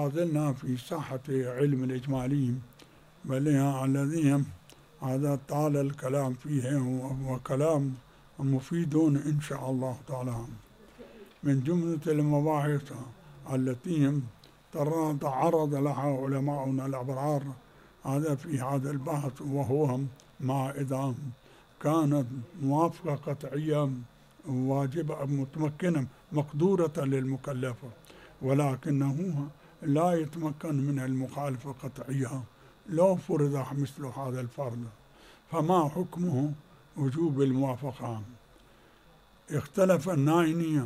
ما زلنا في ساحة علم الإجمالي، بل الذي هذا طال الكلام فيه وكلام مفيد إن شاء الله تعالى. من جملة المباحث التي تعرض لها علماؤنا الأبرار هذا في هذا البحث، وهو ما إذا كانت موافقة قطعية واجبة متمكنة مقدورة للمكلف، ولكنه لا يتمكن من المخالفة قطعية لو فرض مثل هذا الفرض، فما حكمه وجوب الموافقة؟ اختلف النائنية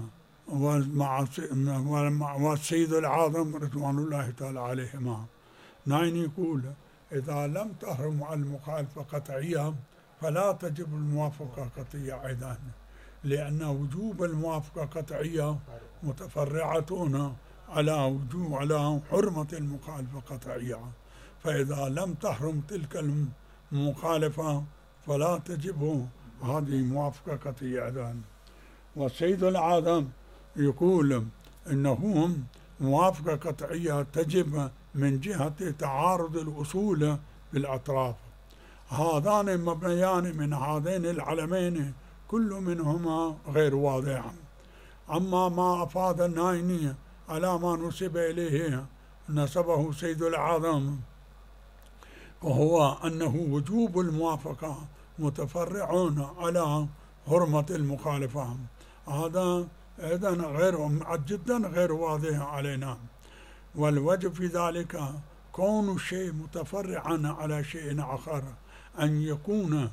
والسيد العاظم رضوان الله تعالى عليهما. نائني يقول إذا لم تحرم المخالفة قطعية فلا تجب الموافقة قطعية أيضا، لأن وجوب الموافقة قطعية متفرعة على حرمة المخالفة قطعية، فإذا لم تحرم تلك المخالفة فلا تجب هذه موافقة قطعية أيضا. والسيد العاظم يقول إنه موافقة قطعية تجب من جهة تعارض الأصول بالأطراف. هذان مبنيان من هذين العلمين كل منهما غير واضح. أما ما أفاد النائني على ما نسب إليه نسبه سيد العاظم، وهو أنه وجوب الموافقة متفرع على حرمة المخالفة، هذا أيضا جدا غير واضح علينا. والوجه في ذلك كون الشيء متفرعا على شيء آخر، أن يكون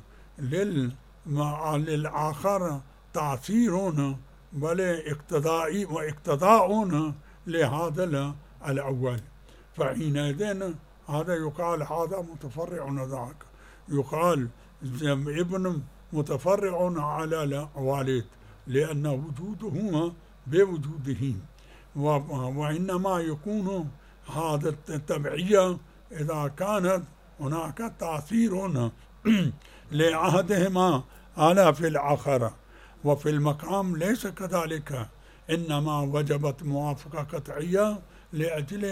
للآخر تأثير بل اقتضاء واقتضاء لهذا الأول، فحينئذ هذا يقال هذا متفرع ذاك، يقال ابن متفرع على الوالد لأن وجوده بوجوده، وإنما يكون هذا التبعية إذا كانت هناك تأثير لأحدهما على في الآخر، وفي المقام ليس كذلك، إنما وجبت موافقة قطعية لأجل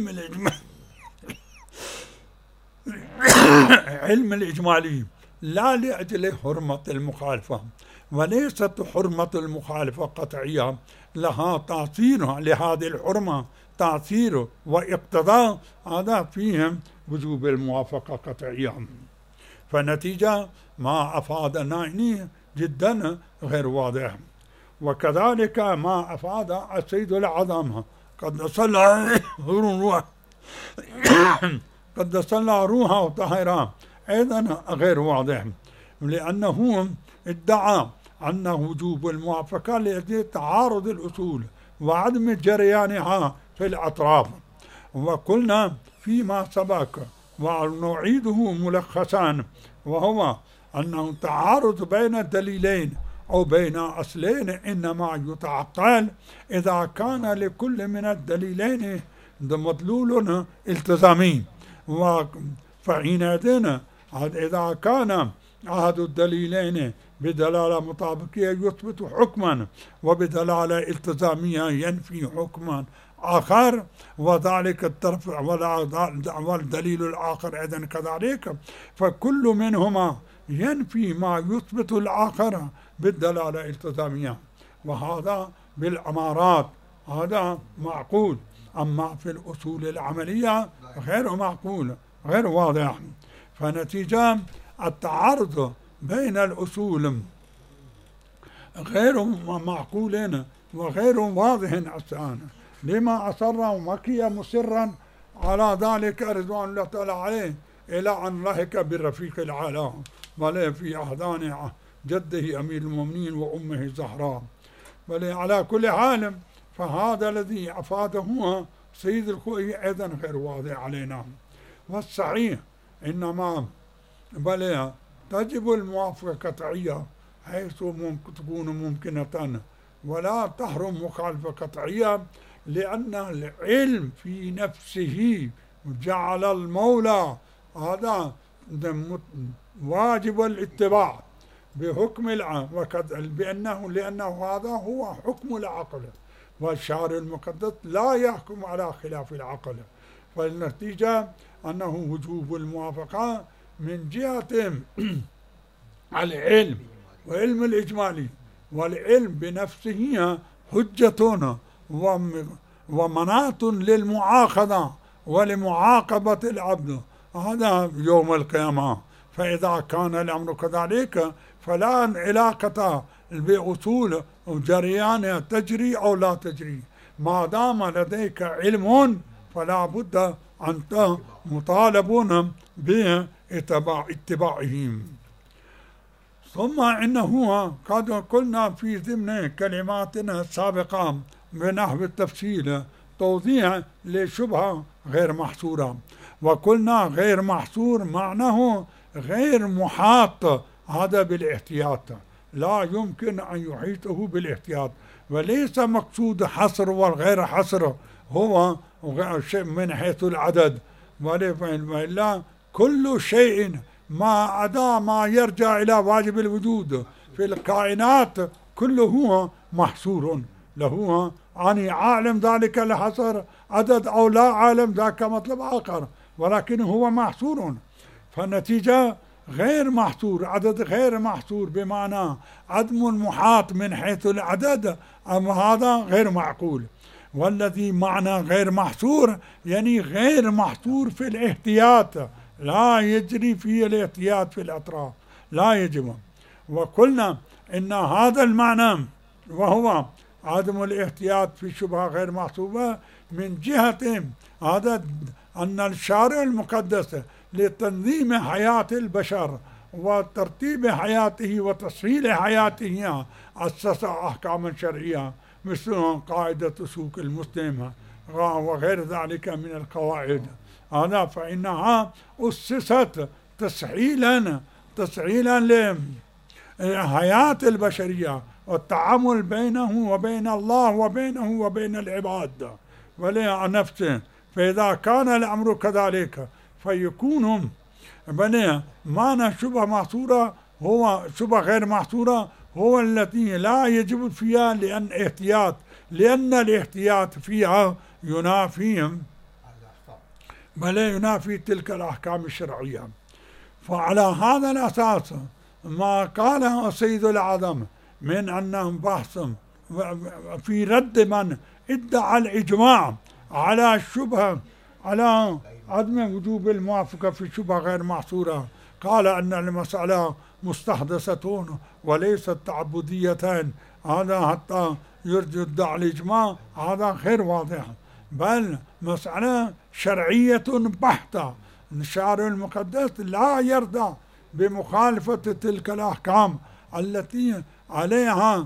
علم الإجمالي لا لأجل حرمة المخالفة، وليست حرمة المخالفة قطعية، لها تأثير لهذه الحرمة تأثير واقتضاء، هذا فيهم وجوب الموافقة قطعية. فنتيجة ما أفاد النائني جدا غير واضح. وكذلك ما أفاد السيد العظم قدس الله روحه وطهره أيضا غير واضح، لأنه ادعى أن وجوب الموافقة لتعارض الأصول وعدم جريانها في الأطراف. وقلنا فيما سبق ونعيده ملخصا، وهو أنه تعارض بين الدليلين أو بين أصلين إنما يتعقل إذا كان لكل من الدليلين مدلول التزامي، فحينئذ إذا كان أحد الدليلين بدلالة مطابقية يثبت حكما وبدلالة التزامية ينفي حكما آخر، وذلك الطرف والدليل الآخر أيضا كذلك، فكل منهما ينفي ما يثبت الآخر بالدلالة الالتزامية، وهذا بالأمارات هذا معقول. أما في الأصول العملية غير معقول غير واضح. فنتيجة التعارض بين الأصول غير معقول وغير واضح أصلا، لما أصر ومكي مصرا على ذلك رضوان الله تعالى عليه إلى أن لحق بالرفيق الأعلى بل في أحضان جده أمير المؤمنين وأمه الزهراء. بل على كل حال فهذا الذي أفاده سيد الخوئي أيضا غير واضح علينا. والصحيح إنما بل تجب الموافقة قطعية حيث تكون ممكنة، ولا تحرم مخالفة قطعية، لأن العلم في نفسه جعل المولى هذا واجب الاتباع بحكم العقل، لأنه هذا هو حكم العقل، والشارع المقدس لا يحكم على خلاف العقل، فالنتيجة أنه وجوب الموافقة من جهة العلم وعلم الإجمالي، والعلم بنفسه حجة ومناة للمؤاخذة ولمعاقبة العبد هذا يوم القيامة. فإذا كان الأمر كذلك فلا علاقة بأصول جريان تجري أو لا تجري، ما دام لديك علم فلا بد أنت مطالبون باتباعهم. ثم إنه قد قلنا في ضمن كلماتنا السابقة بنحو التفصيل توضيح لشبهة غير محصورة، وقلنا غير محصور معناه غير محاط، هذا بالاحتياط، لا يمكن أن يحيطه بالاحتياط، وليس مقصود حصر والغير حصر هو من حيث العدد، وإلا كل شيء ما عدا ما يرجع إلى واجب الوجود في الكائنات كله هو محصور له، يعني عالم ذلك لحصر عدد أو لا عالم ذاك مطلب آخر، ولكن هو محصور. فالنتيجة غير محصور، عدد غير محصور بمعنى عدم المحاط من حيث العدد، أما هذا غير معقول. والذي معنى غير محصور يعني غير محصور في الاحتياط، لا يجري فيه الاحتياط في الأطراف، لا يجب. وقلنا إن هذا المعنى وهو عدم الاحتياط في شبهة غير محسوبة من جهة هذا أن الشارع المقدس لتنظيم حياة البشر وترتيب حياته وتسهيل حياته أسس أحكاما شرعية مثل قاعدة سوق المسلم وغير ذلك من القواعد، هذا فإنها أسست تسهيلا لحياة البشرية والتعامل بينه وبين الله وبينه وبين العباد ولنفسه. فإذا كان الأمر كذلك فيكون معنى شبه محصورة هو شبه غير محصورة هو التي لا يجب فيها لأن الاحتياط فيها ينافي تلك الأحكام الشرعية. فعلى هذا الأساس ما قاله سيد العظم من أنهم بحث في رد من ادعى الإجماع على الشبهة على عدم وجوب الموافقة في شبهة غير محصورة، قال أن المسألة مستحدثة وليست تعبديتين، هذا حتى يرجع ادعى الإجماع هذا غير واضح، بل مسألة شرعية بحتة. الشارع المقدس لا يرضى بمخالفة تلك الأحكام التي عليها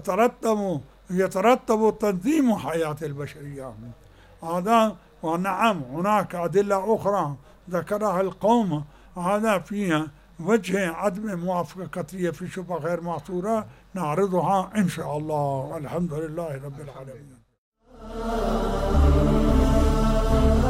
يترتب تنظيم حياة البشرية. هذا ونعم هناك أدلة أخرى ذكرها القوم هذا فيها وجه عدم موافقته في شبهة غير محصورة نعرضها إن شاء الله، والحمد لله رب العالمين.